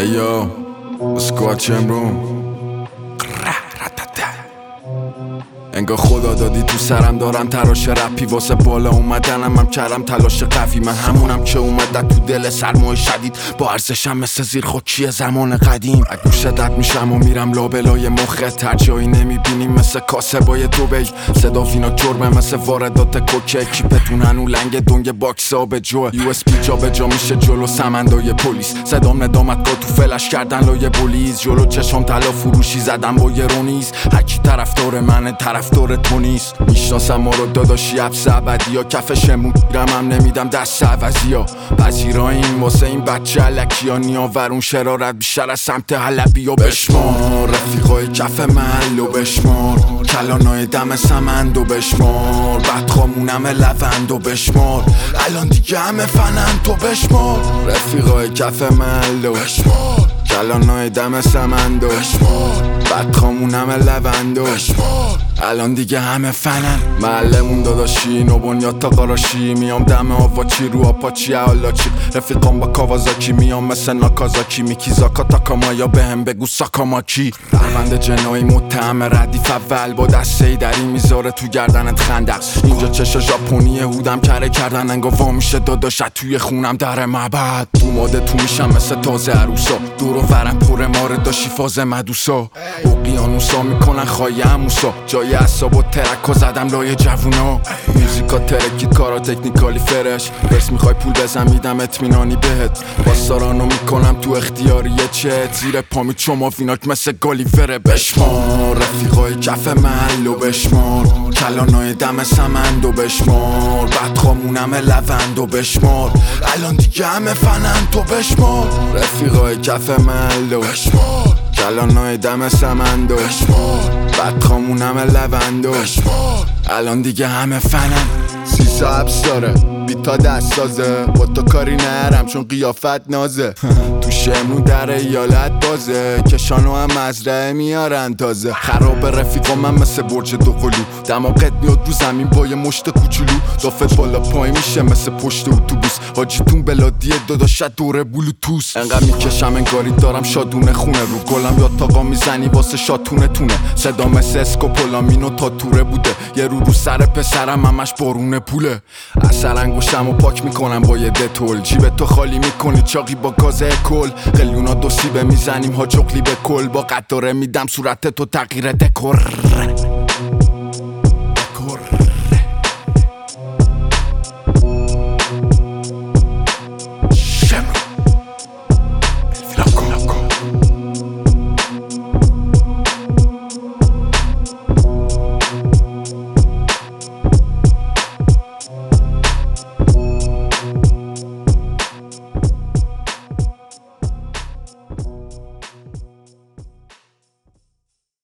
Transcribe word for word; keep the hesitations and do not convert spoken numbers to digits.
Ayo, squad champion. انگار خدا دادی تو سرم دارم تراش رپی واسه بالا اومدنم هم کردم تلاش قوی. من همونم که اومد تو دل سرمای شدید با ارزشم مثل زیر خاکی زمان قدیم. اگه شدت میشم و میرم لابلای مخت هر جایی نمیبینیم مثل کاسبای دوبی. صدا وینا کرمه مثل واردات کوکه کیپتون هنو لنگ دنگ باکس آب جوه. یو اس پی جا به جا میشه جلو سمندای پلیس. صدام ندامت کا تو فلش کردن لای بولیز. جلو چشام طلا فروشی زدم با یه رونیز. هرکی طرفدار منه طرفدار تو نیست. میشناسم ما رو داداشی حبس ابدی یا کفشمون گیرم هم نمیدم دست عوضی ها. پذیراییم واسه این بچه علکی ها نیاورون شرارت بیشتر از سمت حلبی و بشمار. رفیقای کف محل و بشمار. کلانای دم سمند و بشمار. بدخامونم لوند و بشمار. الان دیگه همه فنند تو بشمار. رفیقای کف محل و بشمار. کلانای دم سمند و بشمار. بدخامونم لوند و بشمار. الان دیگه همه فنن. محلمون داداشی نو بنیاد تا قاراشی. میام دم آواچی رو آپاچی حالاچی. رفیقام با کاوازاکی میام مثل ناکازاکی. میکی زاکا تاکامایا بهم بگو ساکاماکی. پرونده جنایی متهم ردیف اول با دسته دری میذاره تو گردنت خندق. اینجا چشا ژاپنی هودم کره کردن انگا وا میشه داداشت توی خونم در معبد. تو ماده تو میشم مثل تازه عروسا. دور و ورم پر ماره داشی فاز مدوسا. اقیانوسا میکنن خواهی اموسا. جای اصاب و ترک زدم لای جوونا. موزیکا ترکید کارا تکنیکالی فرش. برس میخوای پول بزن میدم اطمینانی بهت. باستارانو میکنم تو اختیاریه چت. زیر پامی چما ویناک مثل گالیوره بشمار. رفیقای کف محل و بشمار. کلانای دم سمند و بشمار. بدخامونم لوند و بشمار. الان دیگه همه فنند تو بشمار. رفیقای کف محل و بشمار. کلانای دم سمند و بشمار. بدخامونم لوند و بشمار. الان دیگه همه فنن. سیسا حبس داره بیتا دست سازه. با تو کاری نرم چون قیافت نازه. تو شمرون در ایالت بازه. کشانو هم مزرعه میارن تازه. خراب رفیقا من مثل برج دو قلو. دماغت میاد رو زمین با یه مشت کوچولو. دافت بالا پای میشه مثل پشت اتوبوس. حاجیتون بلادیه داداشت دوره بلوتوس. انقدر میکشم انگاری دارم شادونه خونه. رو گلم یا تاقا میزنی واسه شاتونه تونه. صدا مثل اسکوپولامینو تا توره بوده. یه رو رو سر پسرم همش بارونه پوله. اثر انگوشم و پاک میکنم با یه دتول. جیب تو خالی میکنی چاقی با گاز کل. قلیونا دو سیبه میزنیم ها چقلی به کل. با قطاره میدم صورت تو تغییر دکور.